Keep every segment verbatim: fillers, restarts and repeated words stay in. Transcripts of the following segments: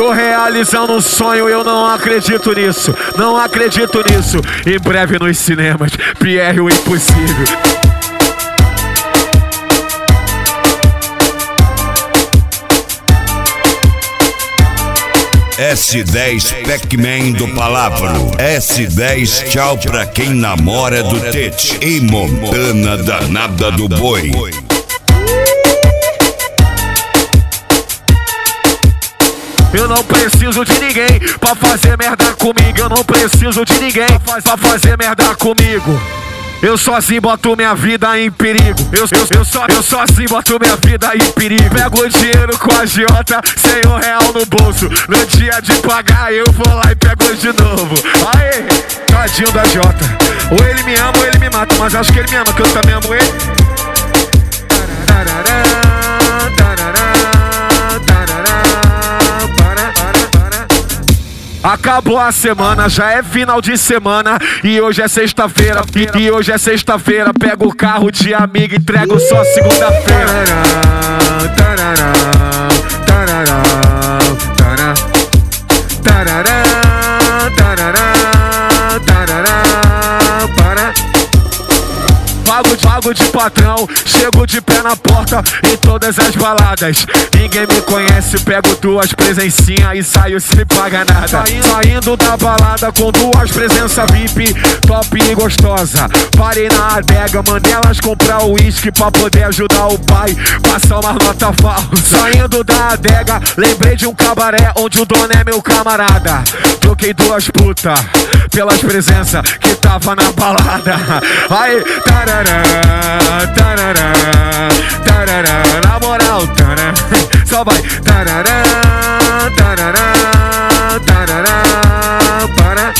Tô realizando um sonho, eu não acredito nisso, não acredito nisso. Em breve nos cinemas, Pierre o Impossível. S dez Pac-Man do Palavro. S dez tchau pra quem namora do Tete. E Montana danada do boi. Eu não preciso de ninguém pra fazer merda comigo. Eu não preciso de ninguém pra fazer merda comigo. Eu sozinho boto minha vida em perigo. Eu, eu, eu, só, eu sozinho boto minha vida em perigo. Pego o dinheiro com a agiota, sem um real no bolso. No dia de pagar eu vou lá e pego de novo. Aê, tadinho da agiota. Ou ele me ama ou ele me mata, mas acho que ele me ama, que eu também amo ele. Acabou a semana, já é final de semana. E hoje é sexta-feira, e, e hoje é sexta-feira. Pego o carro de amigo e entrego só segunda-feira. Pago, pago de patrão, chego de pé na porta em todas as baladas. Ninguém me conhece, pego duas presencinhas e saio sem pagar nada. Saindo, saindo da balada com duas presenças V I P, top e gostosa. Parei na adega, mandei elas comprar o uísque pra poder ajudar o pai, passar uma nota falsa. Saindo da adega, lembrei de um cabaré onde o dono é meu camarada. Troquei duas putas pelas presenças que tava na balada. Aí, tarará, tarará, tarará, na moral, tarará, só vai, tarará, tarará, tarará, para.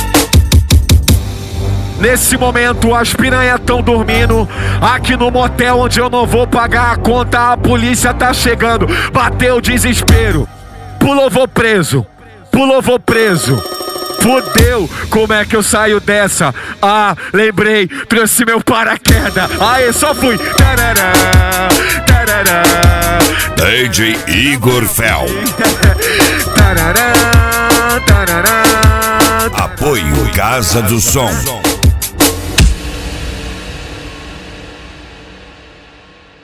Nesse momento as piranhas tão dormindo aqui no motel onde eu não vou pagar a conta. A polícia tá chegando, bateu o desespero. Pulou, vou preso, pulou, vou preso. Fudeu, como é que eu saio dessa? Ah, lembrei, trouxe meu paraquedas. Aê, só fui. Tarará, tarará. D J Igor Fel. Tarará, tarará. Apoio Casa do Som.